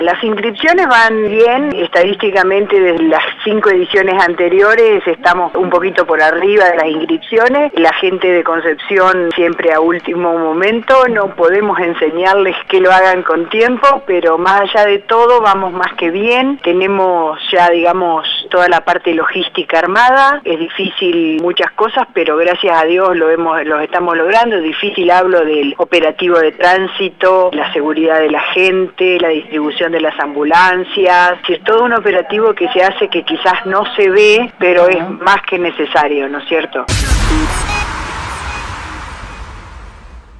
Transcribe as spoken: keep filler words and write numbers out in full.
Las inscripciones van bien, estadísticamente desde las cinco ediciones anteriores estamos un poquito por arriba de las inscripciones. La gente de Concepción siempre a último momento, no podemos enseñarles que lo hagan con tiempo, pero más allá de todo vamos más que bien. Tenemos ya, digamos, toda la parte logística armada. Es difícil muchas cosas, pero gracias a Dios lo hemos, lo estamos logrando. Es difícil, hablo del operativo de tránsito, la seguridad de la gente, la distribución de las ambulancias. Es todo un operativo que se hace que quizás no se ve, pero es más que necesario, ¿no es cierto?